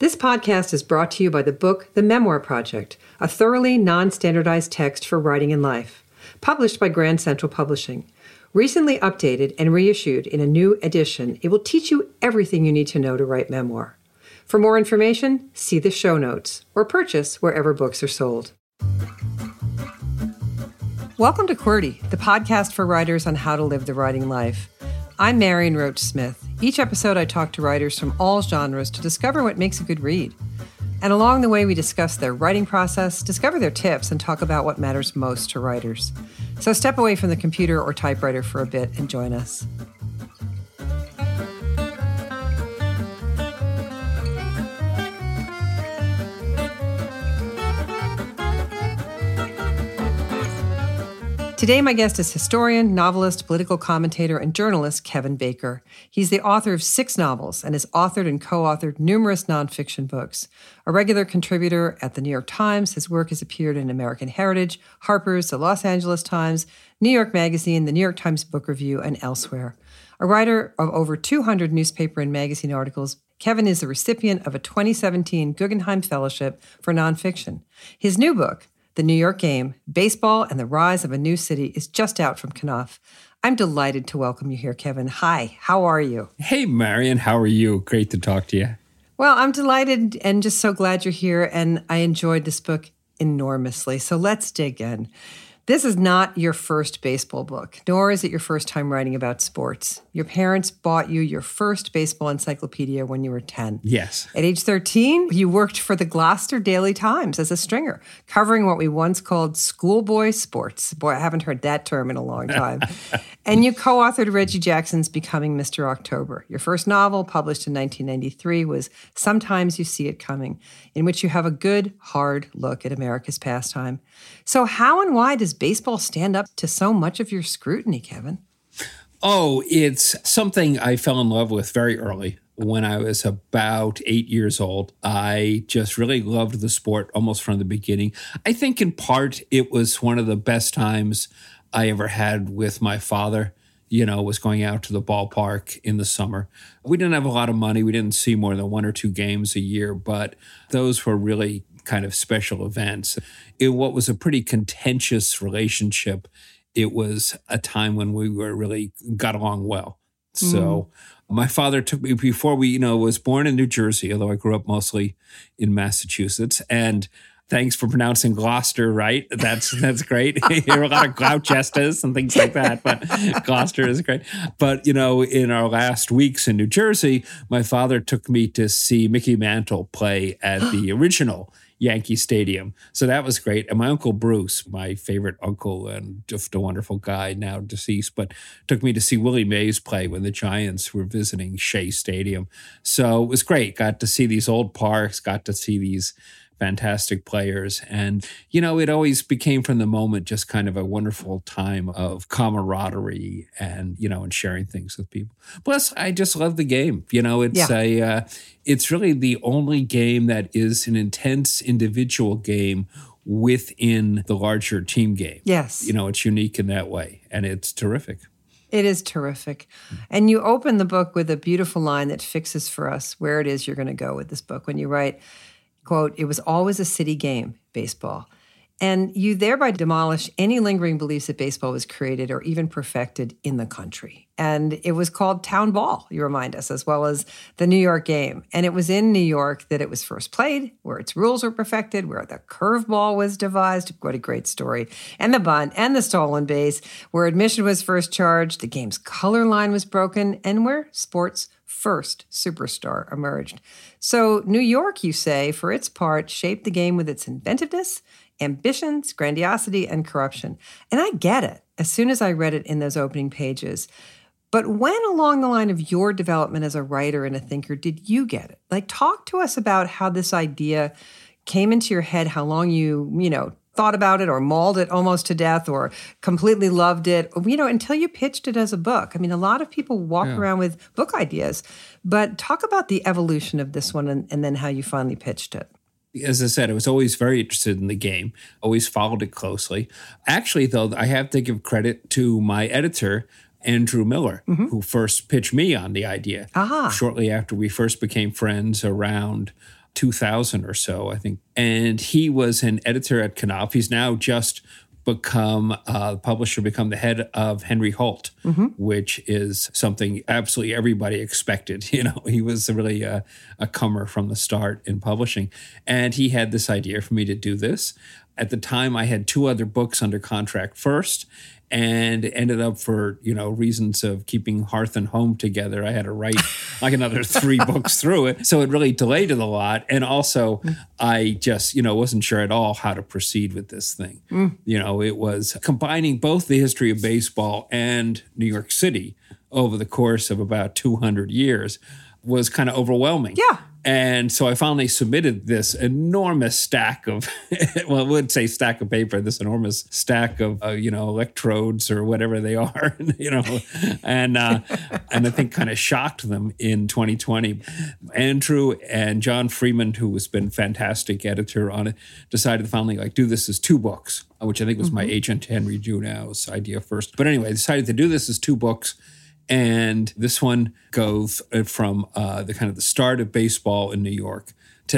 This podcast is brought to you by the book The Memoir Project, a thoroughly non-standardized text for writing and life, published by Grand Central Publishing. Recently updated and reissued in a new edition, it will teach you everything you need to know to write memoir. For more information, see the show notes or purchase wherever books are sold. Welcome to QWERTY, the podcast for writers on how to live the writing life. I'm Marion Roach Smith. Each episode I talk to writers from all genres to discover what makes a good read. And along the way we discuss their writing process, discover their tips, and talk about what matters most to writers. So step away from the computer or typewriter for a bit and join us. Today, my guest is historian, novelist, political commentator, and journalist Kevin Baker. He's the author of 6 novels and has authored and co-authored numerous nonfiction books. A regular contributor at the New York Times, his work has appeared in American Heritage, Harper's, the Los Angeles Times, New York Magazine, the New York Times Book Review, and elsewhere. A writer of over 200 newspaper and magazine articles, Kevin is the recipient of a 2017 Guggenheim Fellowship for Nonfiction. His new book, The New York Game, Baseball and the Rise of a New City, is just out from Knopf. I'm delighted to welcome you here, Kevin. Hi, how are you? Hey, Marion, how are you? Great to talk to you. Well, I'm delighted and just so glad you're here, and I enjoyed this book enormously. So let's dig in. This is not your first baseball book, nor is it your first time writing about sports. Your parents bought you your first baseball encyclopedia when you were 10. Yes. At age 13, you worked for the Gloucester Daily Times as a stringer, covering what we once called schoolboy sports. Boy, I haven't heard that term in a long time. And you co-authored Reggie Jackson's Becoming Mr. October. Your first novel, published in 1993, was Sometimes You See It Coming, in which you have a good, hard look at America's pastime. So how and why does baseball stand up to so much of your scrutiny, Kevin? Oh, it's something I fell in love with very early. When I was about 8 years old, I just really loved the sport almost from the beginning. I think in part it was one of the best times I ever had with my father. Was going out to the ballpark in the summer. We didn't have a lot of money. We didn't see more than 1 or 2 games a year, but those were really kind of special events. In what was a pretty contentious relationship, it was a time when we really got along well. So my father took me before we, was born in New Jersey, although I grew up mostly in Massachusetts. And thanks for pronouncing Gloucester right. That's great. You hear a lot of Gloucesters and things like that, but Gloucester is great. But, in our last weeks in New Jersey, my father took me to see Mickey Mantle play at the original Yankee Stadium. So that was great. And my Uncle Bruce, my favorite uncle and just a wonderful guy, now deceased, but took me to see Willie Mays play when the Giants were visiting Shea Stadium. So it was great. Got to see these old parks, got to see these fantastic players. And, it always became from the moment just kind of a wonderful time of camaraderie and, and sharing things with people. Plus, I just love the game. It's really the only game that is an intense individual game within the larger team game. Yes. It's unique in that way, and it's terrific. It is terrific. And you open the book with a beautiful line that fixes for us where it is you're going to go with this book when you write, quote, "It was always a city game, baseball." And you thereby demolish any lingering beliefs that baseball was created or even perfected in the country. And it was called town ball, you remind us, as well as the New York game. And it was in New York that it was first played, where its rules were perfected, where the curveball was devised. What a great story. And the bunt and the stolen base, where admission was first charged, the game's color line was broken, and where sports first superstar emerged. So New York, you say, for its part, shaped the game with its inventiveness, ambitions, grandiosity, and corruption. And I get it as soon as I read it in those opening pages. But when along the line of your development as a writer and a thinker did you get it? Like, talk to us about how this idea came into your head, how long you thought about it or mauled it almost to death or completely loved it, until you pitched it as a book. I mean, a lot of people walk around with book ideas, but talk about the evolution of this one and then how you finally pitched it. As I said, I was always very interested in the game, always followed it closely. Actually, though, I have to give credit to my editor, Andrew Miller, who first pitched me on the idea. Shortly after we first became friends around 2000 or so, I think. And he was an editor at Knopf. He's now just become the head of Henry Holt, which is something absolutely everybody expected. He was really a comer from the start in publishing. And he had this idea for me to do this. At the time, I had 2 other books under contract first, and ended up for, reasons of keeping hearth and home together, I had to write like another 3 books through it. So it really delayed it a lot. And also I just, wasn't sure at all how to proceed with this thing. It was combining both the history of baseball and New York City over the course of about 200 years was kind of overwhelming. Yeah. And so I finally submitted this enormous stack of, well, I would say stack of paper, this enormous stack of, electrodes or whatever they are, and I think kind of shocked them in 2020. Andrew and John Freeman, who has been fantastic editor on it, decided to finally do this as 2 books, which I think was my agent, Henry Junau's idea first. But anyway, I decided to do this as 2 books. And this one goes from the start of baseball in New York to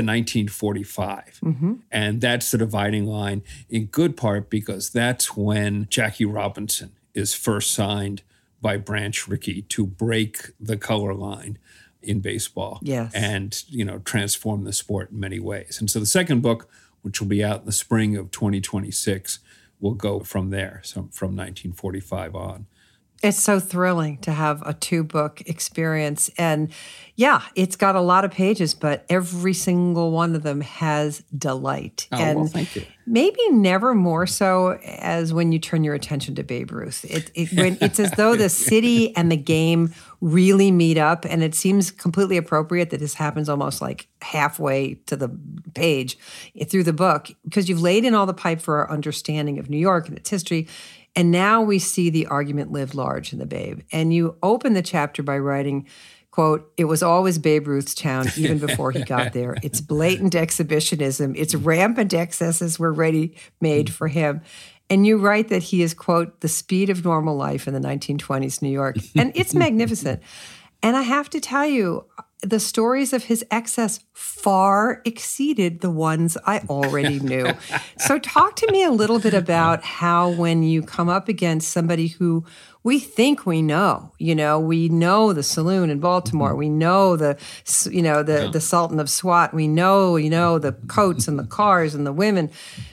1945. And that's the dividing line in good part because that's when Jackie Robinson is first signed by Branch Rickey to break the color line in baseball. Yes. And, transform the sport in many ways. And so the second book, which will be out in the spring of 2026, will go from there, so from 1945 on. It's so thrilling to have a 2-book experience. And yeah, it's got a lot of pages, but every single one of them has delight. Oh, and well, thank you. Maybe never more so as when you turn your attention to Babe Ruth. It's as though the city and the game really meet up, and it seems completely appropriate that this happens almost like halfway to the page through the book, because you've laid in all the pipe for our understanding of New York and its history. And now we see the argument live large in the Babe. And you open the chapter by writing, quote, "It was always Babe Ruth's town even before he got there. It's blatant exhibitionism. Its rampant excesses were ready-made for him." And you write that he is, quote, "the speed of normal life in the 1920s New York." And it's magnificent. And I have to tell you, the stories of his excess far exceeded the ones I already knew. So talk to me a little bit about how when you come up against somebody who we think we know the saloon in Baltimore, we know the Sultan of Swat, we know the coats and the cars and the women.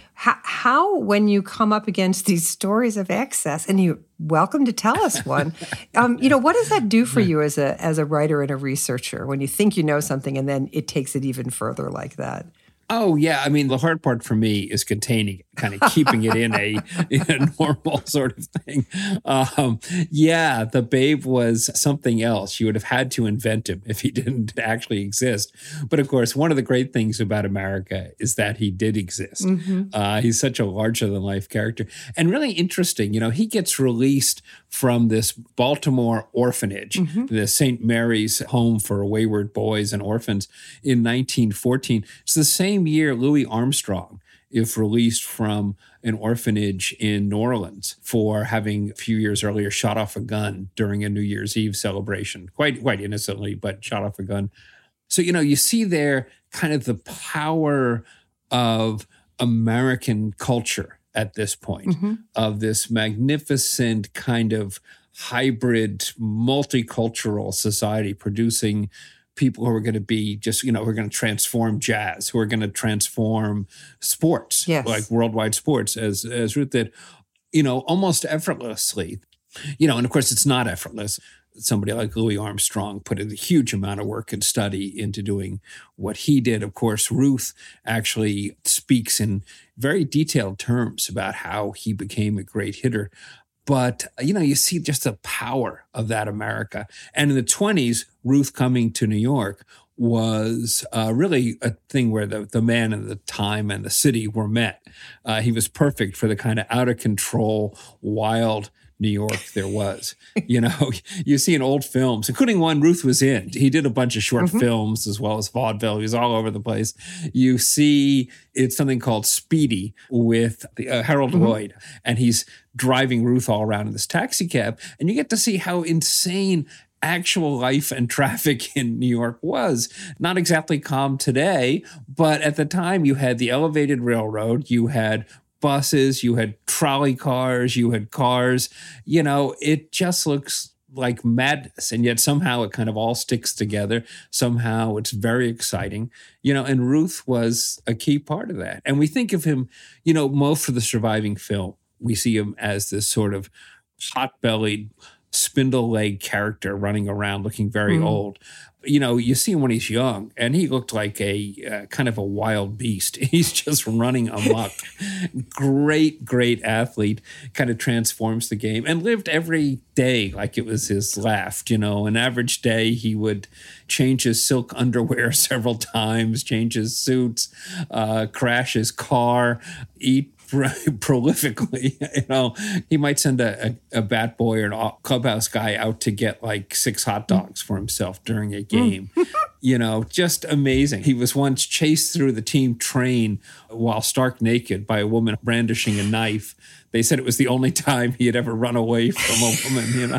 How, when you come up against these stories of excess, and you're welcome to tell us one, what does that do for you as a writer and a researcher when you think you know something and then it takes it even further like that? Oh, yeah. I mean, the hard part for me is containing it, kind of keeping it in a normal sort of thing. The Babe was something else. You would have had to invent him if he didn't actually exist. But of course, one of the great things about America is that he did exist. He's such a larger-than-life character. And really interesting, he gets released from this Baltimore orphanage, the St. Mary's Home for Wayward Boys and Orphans, in 1914. It's the same year Louis Armstrong is released from an orphanage in New Orleans for having a few years earlier shot off a gun during a New Year's Eve celebration, quite innocently, but shot off a gun. So, you see there kind of the power of American culture at this point, of this magnificent kind of hybrid multicultural society producing people who are going to be just, who are going to transform jazz, who are going to transform sports, like worldwide sports, as Ruth did, almost effortlessly. And of course, it's not effortless. Somebody like Louis Armstrong put a huge amount of work and study into doing what he did. Of course, Ruth actually speaks in very detailed terms about how he became a great hitter. But, you see just the power of that America. And in the 20s, Ruth coming to New York was really a thing where the man and the time and the city were met. He was perfect for the kind of out-of-control, wild New York there was. You see in old films, including one Ruth was in. He did a bunch of short films as well as vaudeville. He was all over the place. You see it's something called Speedy with Harold Lloyd, and he's driving Ruth all around in this taxi cab, and you get to see how insane actual life and traffic in New York was. Not exactly calm today, but at the time you had the elevated railroad, you had buses, you had trolley cars, you had cars. It just looks like madness. And yet somehow it kind of all sticks together. Somehow it's very exciting, and Ruth was a key part of that. And we think of him, most of the surviving film, we see him as this sort of hot-bellied, spindle-legged character running around looking very old. You see him when he's young, and he looked like a kind of a wild beast. He's just running amok. Great athlete, kind of transforms the game and lived every day like it was his last. An average day, he would change his silk underwear several times, change his suits, crash his car, eat prolifically. He might send a bat boy or a clubhouse guy out to get like 6 hot dogs for himself during a game. Just amazing. He was once chased through the team train while stark naked by a woman brandishing a knife. They said it was the only time he had ever run away from a woman,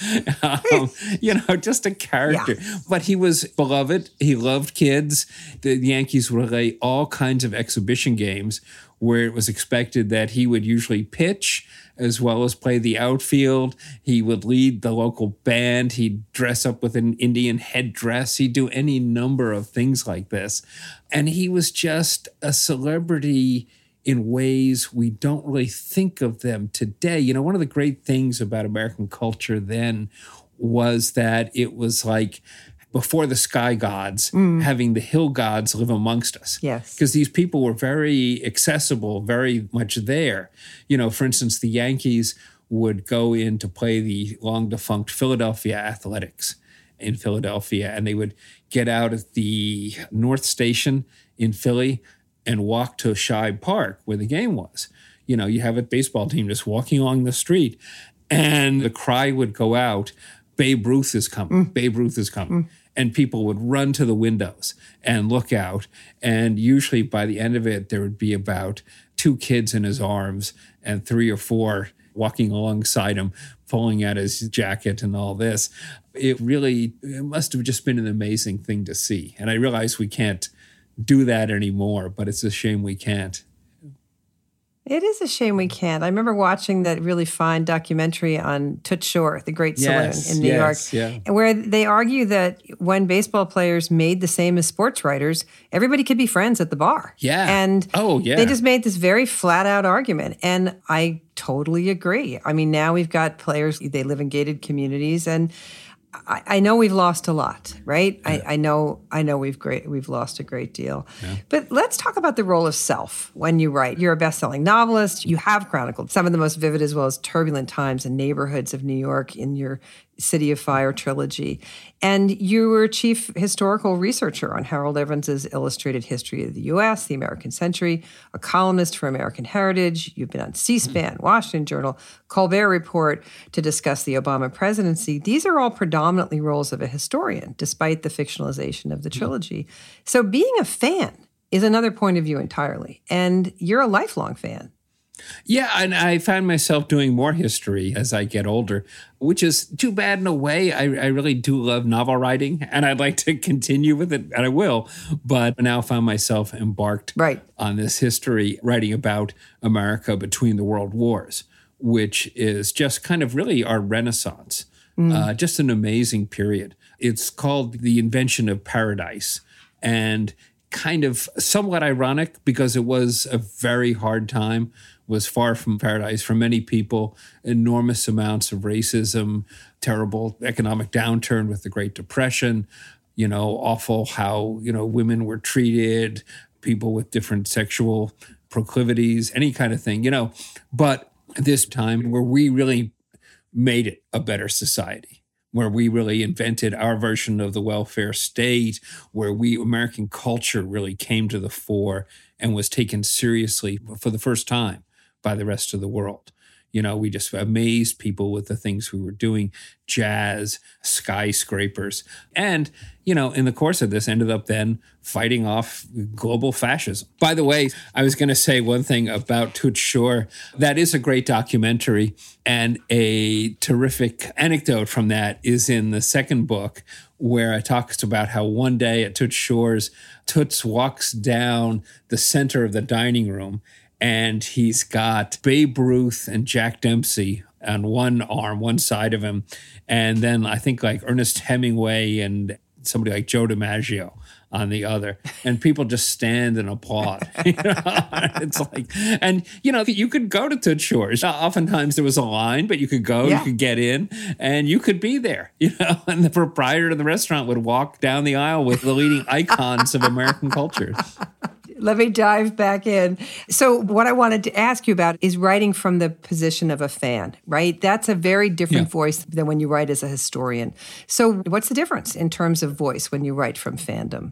just a character. Yeah. But he was beloved. He loved kids. The Yankees would play all kinds of exhibition games where it was expected that he would usually pitch as well as play the outfield. He would lead the local band. He'd dress up with an Indian headdress. He'd do any number of things like this. And he was just a celebrity in ways we don't really think of them today. One of the great things about American culture then was that it was like before the sky gods, having the hill gods live amongst us. Yes. Because these people were very accessible, very much there. For instance, the Yankees would go in to play the long-defunct Philadelphia Athletics in Philadelphia, and they would get out at the North Station in Philly and walk to Shibe Park where the game was. You have a baseball team just walking along the street, and the cry would go out, Babe Ruth is coming, Babe Ruth is coming. And people would run to the windows and look out. And usually by the end of it, there would be about 2 kids in his arms and 3 or 4 walking alongside him, pulling at his jacket and all this. It must have just been an amazing thing to see. And I realize we can't do that anymore, but it's a shame we can't. It is a shame we can't. I remember watching that really fine documentary on Toots Shor, the great saloon in New York, where they argue that when baseball players made the same as sports writers, everybody could be friends at the bar. Yeah. And they just made this very flat out argument. And I totally agree. I mean, now we've got players, they live in gated communities, and I know we've lost a lot, right? Yeah. I know we've lost a great deal. Yeah. But let's talk about the role of self when you write. You're a best-selling novelist. You have chronicled some of the most vivid as well as turbulent times and neighborhoods of New York in your City of Fire trilogy. And you were chief historical researcher on Harold Evans's Illustrated History of the U.S., The American Century, a columnist for American Heritage. You've been on C-SPAN, Washington Journal, Colbert Report to discuss the Obama presidency. These are all predominantly roles of a historian, despite the fictionalization of the trilogy. So being a fan is another point of view entirely. And you're a lifelong fan. Yeah, and I find myself doing more history as I get older, which is too bad in a way. I really do love novel writing, and I'd like to continue with it, and I will. But now I found myself embarked on this history, writing about America between the world wars, which is just kind of really our Renaissance, just an amazing period. It's called The Invention of Paradise, and kind of somewhat ironic because it was a very hard time, was far from paradise for many people, enormous amounts of racism, terrible economic downturn with the Great Depression, awful how, women were treated, people with different sexual proclivities, any kind of thing, But this time where we really made it a better society, where we really invented our version of the welfare state, where American culture really came to the fore and was taken seriously for the first time by the rest of the world. We just amazed people with the things we were doing, jazz, skyscrapers. And, in the course of this, ended up then fighting off global fascism. By the way, I was going to say one thing about Toots Shor. That is a great documentary. And a terrific anecdote from that is in the second book, where it talks about how one day at Toots Shor's, Toots walks down the center of the dining room, and he's got Babe Ruth and Jack Dempsey on one side of him. And then I think like Ernest Hemingway and somebody like Joe DiMaggio on the other. And people just stand and applaud. It's like, and you could go to Toots Shor's. Oftentimes there was a line, but you could go, you could get in, and you could be there, and the proprietor of the restaurant would walk down the aisle with the leading icons of American culture. Let me dive back in. So what I wanted to ask you about is writing from the position of a fan, right? That's a very different voice than when you write as a historian. So what's the difference in terms of voice when you write from fandom?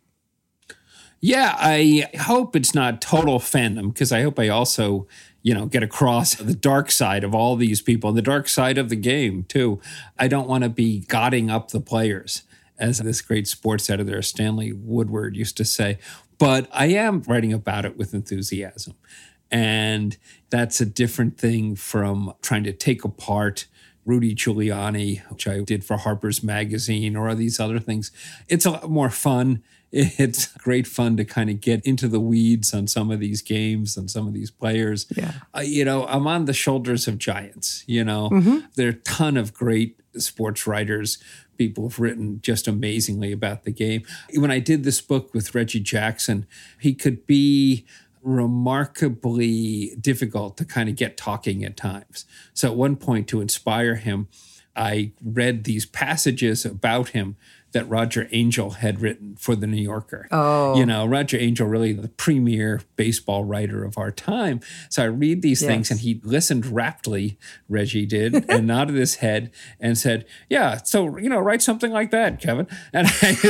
Yeah, I hope it's not total fandom, because I hope I also, get across the dark side of all these people and the dark side of the game, too. I don't want to be godding up the players, as this great sports editor, Stanley Woodward, used to say. But I am writing about it with enthusiasm. And that's a different thing from trying to take apart Rudy Giuliani, which I did for Harper's Magazine, or these other things. It's a lot more fun. It's great fun to kind of get into the weeds on some of these games and some of these players. Yeah. I'm on the shoulders of giants. There are a ton of great sports writers. People have written just amazingly about the game. When I did this book with Reggie Jackson, he could be remarkably difficult to kind of get talking at times. So at one point, to inspire him, I read these passages about him that Roger Angell had written for The New Yorker. Oh. Roger Angell, really the premier baseball writer of our time. So I read these things, and he listened raptly, Reggie did, and nodded his head and said, yeah, so, write something like that, Kevin. And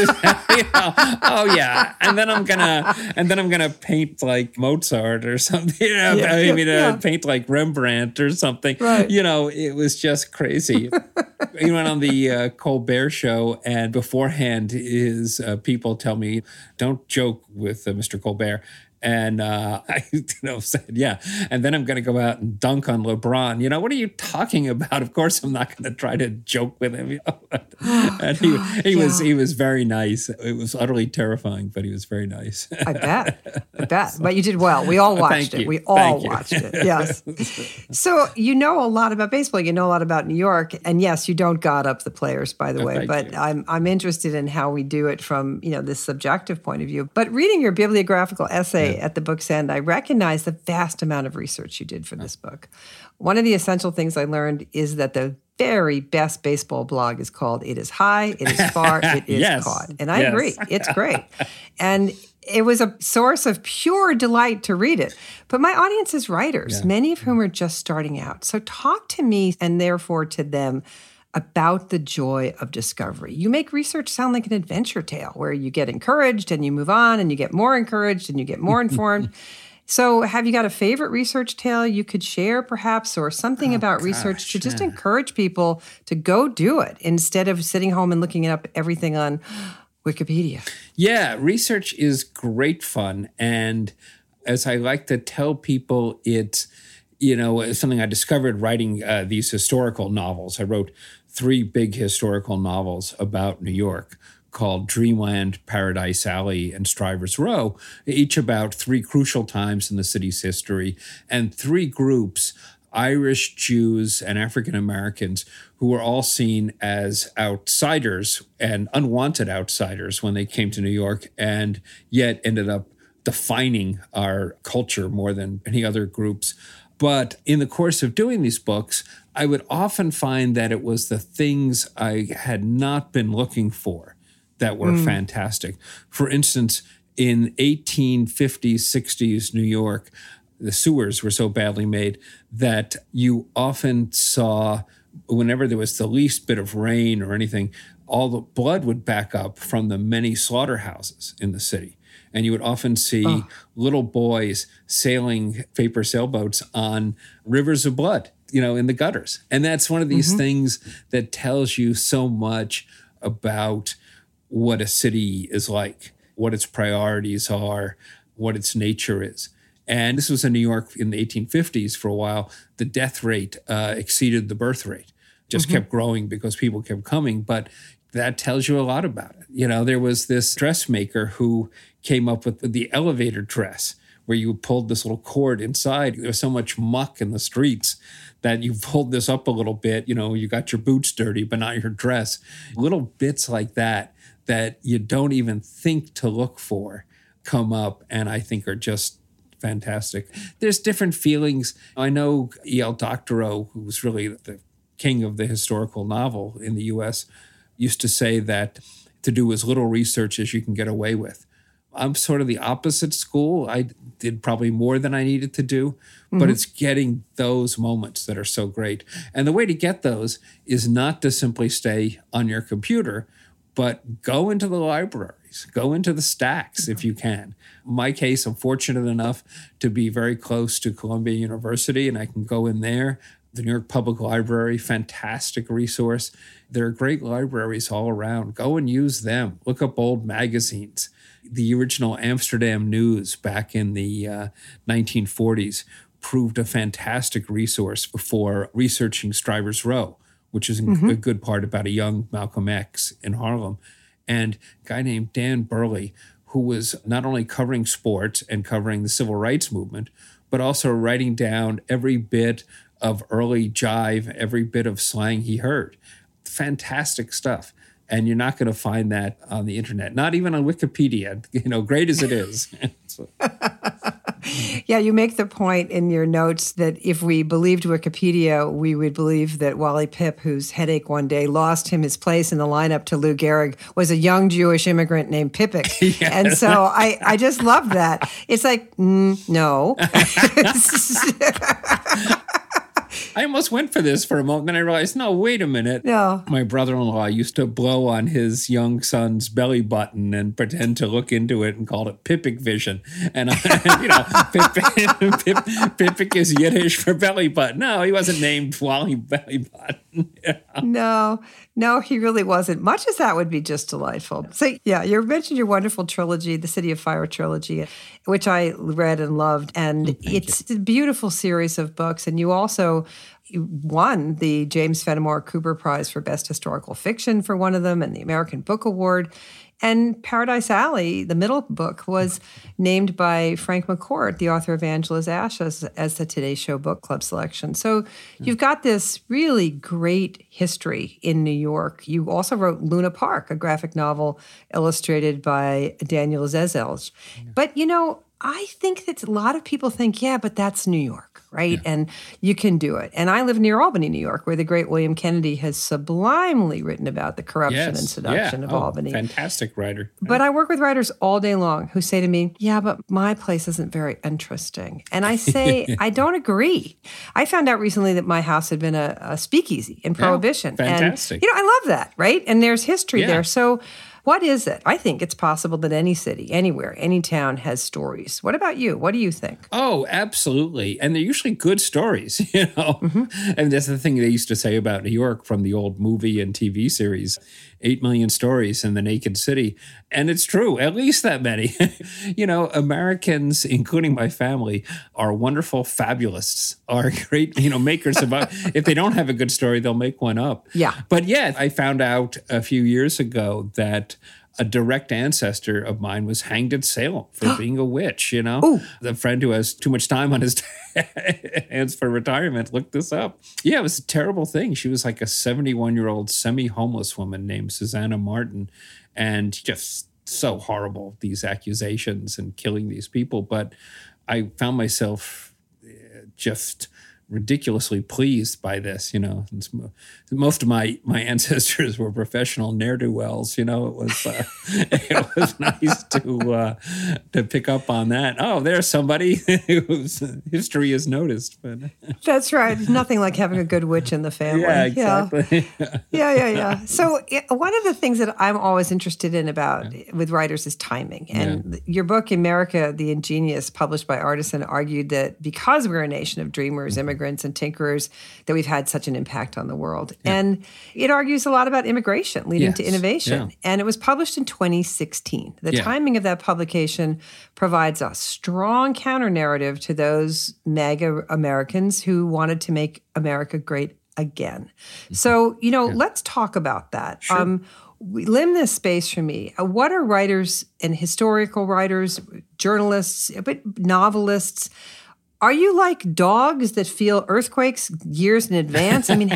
oh yeah. And then I'm gonna paint like Mozart or something, paint like Rembrandt or something. Right. It was just crazy. He went on the Colbert Show, and beforehand, his people tell me, don't joke with Mr. Colbert. And I said, yeah. And then I'm going to go out and dunk on LeBron. What are you talking about? Of course, I'm not going to try to joke with him. And he was very nice. It was utterly terrifying, but he was very nice. I bet. But you did well. We all watched it. We all watched it. Yes. So you know a lot about baseball. You know a lot about New York. And yes, you don't god up the players, by the way. But I'm interested in how we do it from this subjective point of view. But reading your bibliographical essay at the book's end, I recognize the vast amount of research you did for this book. One of the essential things I learned is that the very best baseball blog is called It Is High, It Is Far, It Is Caught. And I agree. It's great. And it was a source of pure delight to read it. But my audience is writers, many of whom are just starting out. So talk to me, and therefore to them, about the joy of discovery. You make research sound like an adventure tale where you get encouraged and you move on and you get more encouraged and you get more informed. So have you got a favorite research tale you could share perhaps, or something about research to just encourage people to go do it instead of sitting home and looking up everything on Wikipedia? Yeah, research is great fun. And as I like to tell people, it's something I discovered writing these historical novels. I wrote 3 big historical novels about New York called Dreamland, Paradise Alley, and Strivers Row, each about 3 crucial times in the city's history, and 3 groups, Irish, Jews, and African Americans, who were all seen as outsiders and unwanted outsiders when they came to New York, and yet ended up defining our culture more than any other groups. But in the course of doing these books, I would often find that it was the things I had not been looking for that were fantastic. For instance, in 1850s, 60s New York, the sewers were so badly made that you often saw, whenever there was the least bit of rain or anything, all the blood would back up from the many slaughterhouses in the city. And you would often see little boys sailing paper sailboats on rivers of blood, in the gutters. And that's one of these things that tells you so much about what a city is like, what its priorities are, what its nature is. And this was in New York in the 1850s for a while. The death rate exceeded the birth rate, just kept growing because people kept coming. But that tells you a lot about it. There was this dressmaker who came up with the elevator dress, where you pulled this little cord inside. There was so much muck in the streets that you pulled this up a little bit. You got your boots dirty, but not your dress. Little bits like that you don't even think to look for come up, and I think are just fantastic. There's different feelings. I know E.L. Doctorow, who was really the king of the historical novel in the U.S., used to say that to do as little research as you can get away with. I'm sort of the opposite school. I did probably more than I needed to do, but it's getting those moments that are so great. And the way to get those is not to simply stay on your computer, but go into the libraries, go into the stacks if you can. In my case, I'm fortunate enough to be very close to Columbia University, and I can go in there. The New York Public Library, fantastic resource. There are great libraries all around. Go and use them. Look up old magazines. The original Amsterdam News back in the 1940s proved a fantastic resource for researching Stryver's Row, which is a good part about a young Malcolm X in Harlem. And a guy named Dan Burley, who was not only covering sports and covering the civil rights movement, but also writing down every bit of early jive, every bit of slang he heard. Fantastic stuff. And you're not going to find that on the internet, not even on Wikipedia, great as it is. Yeah, you make the point in your notes that if we believed Wikipedia, we would believe that Wally Pipp, whose headache one day lost him his place in the lineup to Lou Gehrig, was a young Jewish immigrant named Pippick. Yes. And so I just love that. It's like, no. I almost went for this for a moment, then I realized, no, wait a minute. No. My brother-in-law used to blow on his young son's belly button and pretend to look into it and called it Pippick vision. And, Pippick is Yiddish for belly button. No, he wasn't named Wally Belly Button. No, he really wasn't. Much as that would be just delightful. So, yeah, you mentioned your wonderful trilogy, the City of Fire trilogy, which I read and loved. And it's a beautiful series of books. And you also won the James Fenimore Cooper Prize for Best Historical Fiction for one of them and the American Book Award. And Paradise Alley, the middle book, was named by Frank McCourt, the author of Angela's Ashes, as the Today Show Book Club selection. So you've got this really great history in New York. You also wrote Luna Park, a graphic novel illustrated by Daniel Zezelj. But, I think that a lot of people think, yeah, but that's New York, right? Yeah. And you can do it. And I live near Albany, New York, where the great William Kennedy has sublimely written about the corruption and seduction of Albany. Fantastic writer. But I work with writers all day long who say to me, yeah, but my place isn't very interesting. And I say, I don't agree. I found out recently that my house had been a speakeasy in Prohibition. Fantastic. And, I love that, right? And there's history there. So what is it? I think it's possible that any city, anywhere, any town has stories. What about you? What do you think? Oh, absolutely. And they're usually good stories, And that's the thing they used to say about New York from the old movie and TV series, 8 million stories in the naked city. And it's true, at least that many. Americans, including my family, are wonderful fabulists, are great, makers of, if they don't have a good story, they'll make one up. Yeah. But I found out a few years ago that a direct ancestor of mine was hanged at Salem for being a witch, Ooh. The friend who has too much time on his hands for retirement looked this up. Yeah, it was a terrible thing. She was like a 71-year-old semi-homeless woman named Susanna Martin, and just so horrible, these accusations and killing these people. But I found myself just ridiculously pleased by this. Most of my ancestors were professional ne'er-do-wells. It was nice to pick up on that. Oh, there's somebody whose history is noticed. But that's right. Nothing like having a good witch in the family. Yeah, exactly. Yeah. So one of the things that I'm always interested in with writers is timing. And your book, America the Ingenious, published by Artisan, argued that because we're a nation of dreamers, immigrants, immigrants and tinkerers that we've had such an impact on the world. Yeah. And it argues a lot about immigration leading to innovation. Yeah. And it was published in 2016. The timing of that publication provides a strong counter-narrative to those MAGA Americans who wanted to make America great again. So, let's talk about that. Sure. Limb this space for me. What are writers and historical writers, journalists, but novelists? Are you like dogs that feel earthquakes years in advance? I mean,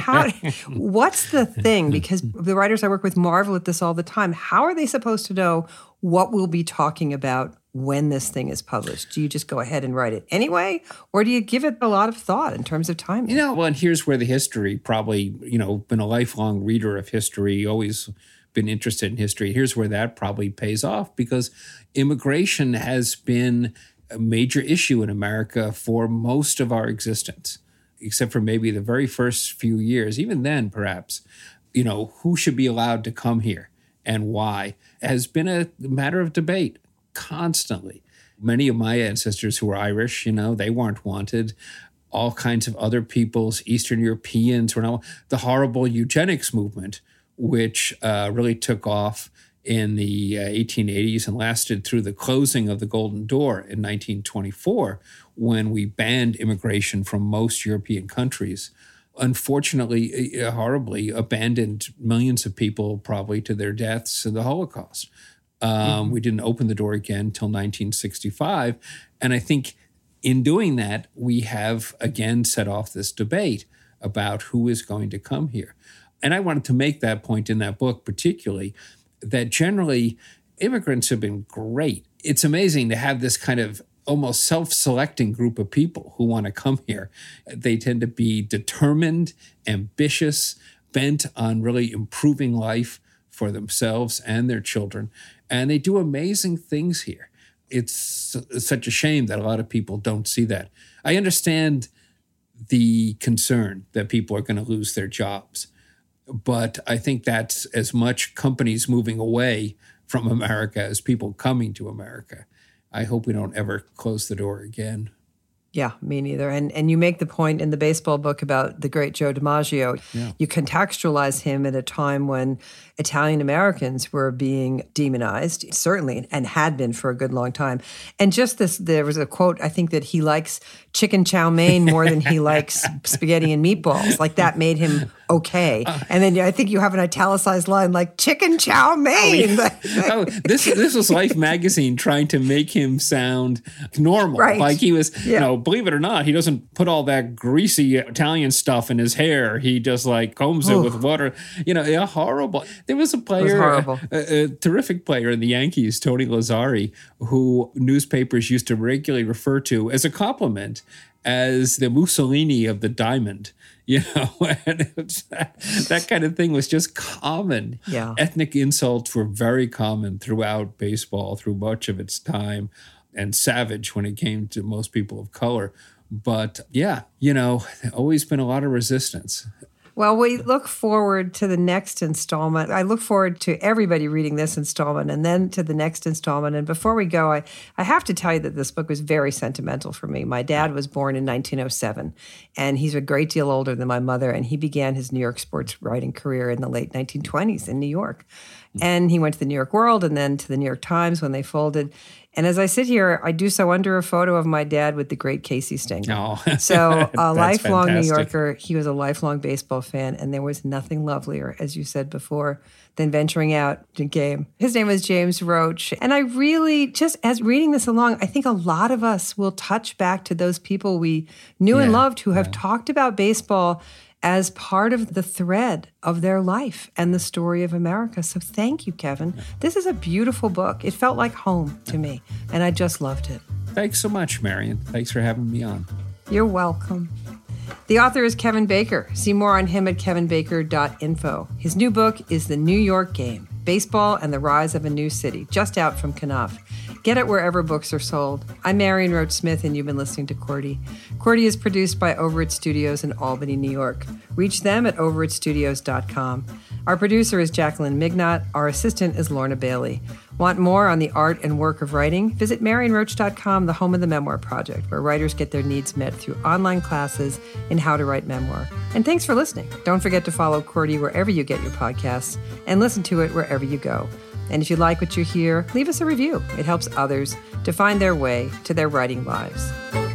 what's the thing? Because the writers I work with marvel at this all the time. How are they supposed to know what we'll be talking about when this thing is published? Do you just go ahead and write it anyway? Or do you give it a lot of thought in terms of timing? Well, and here's where the history probably, been a lifelong reader of history, always been interested in history. Here's where that probably pays off, because immigration has been a major issue in America for most of our existence, except for maybe the very first few years. Even then, perhaps, who should be allowed to come here and why has been a matter of debate constantly. Many of my ancestors who were Irish, they weren't wanted. All kinds of other peoples, Eastern Europeans, were not. The horrible eugenics movement, which really took off in the 1880s and lasted through the closing of the Golden Door in 1924, when we banned immigration from most European countries. Unfortunately, horribly abandoned millions of people probably to their deaths in the Holocaust. We didn't open the door again until 1965. And I think in doing that, we have again set off this debate about who is going to come here. And I wanted to make that point in that book particularly, that generally immigrants have been great. It's amazing to have this kind of almost self-selecting group of people who want to come here. They tend to be determined, ambitious, bent on really improving life for themselves and their children. And they do amazing things here. It's such a shame that a lot of people don't see that. I understand the concern that people are going to lose their jobs. But I think that's as much companies moving away from America as people coming to America. I hope we don't ever close the door again. Yeah, me neither. And you make the point in the baseball book about the great Joe DiMaggio. Yeah. You contextualize him at a time when Italian Americans were being demonized, certainly, and had been for a good long time. And just this, there was a quote, I think, that he likes chicken chow mein more than he likes spaghetti and meatballs. Like that made him okay. And then I think you have an italicized line like chicken chow mein. This was Life magazine trying to make him sound normal. Right. Like he was, believe it or not, he doesn't put all that greasy Italian stuff in his hair. He just combs it with water. Horrible. There was a player, a terrific player in the Yankees, Tony Lazzari, who newspapers used to regularly refer to as a compliment as the Mussolini of the diamond. And that kind of thing was just common. Yeah. Ethnic insults were very common throughout baseball, through much of its time, and savage when it came to most people of color. But always been a lot of resistance. Well, we look forward to the next installment. I look forward to everybody reading this installment and then to the next installment. And before we go, I have to tell you that this book was very sentimental for me. My dad was born in 1907, and he's a great deal older than my mother, and he began his New York sports writing career in the late 1920s in New York. And he went to the New York World and then to the New York Times when they folded. And as I sit here, I do so under a photo of my dad with the great Casey Stengel. Oh, so a lifelong fantastic. New Yorker. He was a lifelong baseball fan, and there was nothing lovelier, as you said before, than venturing out to game. His name was James Roach. And I really, just as reading this along, I think a lot of us will touch back to those people we knew and loved who have talked about baseball as part of the thread of their life and the story of America. So thank you, Kevin. This is a beautiful book. It felt like home to me, and I just loved it. Thanks so much, Marion. Thanks for having me on. You're welcome. The author is Kevin Baker. See more on him at kevinbaker.info. His new book is The New York Game, Baseball and the Rise of a New City, just out from Knopf. Get it wherever books are sold. I'm Marion Roach Smith, and you've been listening to Cordy. Cordy is produced by Overit Studios in Albany, New York. Reach them at overitstudios.com. Our producer is Jacqueline Mignot. Our assistant is Lorna Bailey. Want more on the art and work of writing? Visit MarionRoach.com, the home of the Memoir Project, where writers get their needs met through online classes in how to write memoir. And thanks for listening. Don't forget to follow QWERTY wherever you get your podcasts and listen to it wherever you go. And if you like what you hear, leave us a review. It helps others to find their way to their writing lives.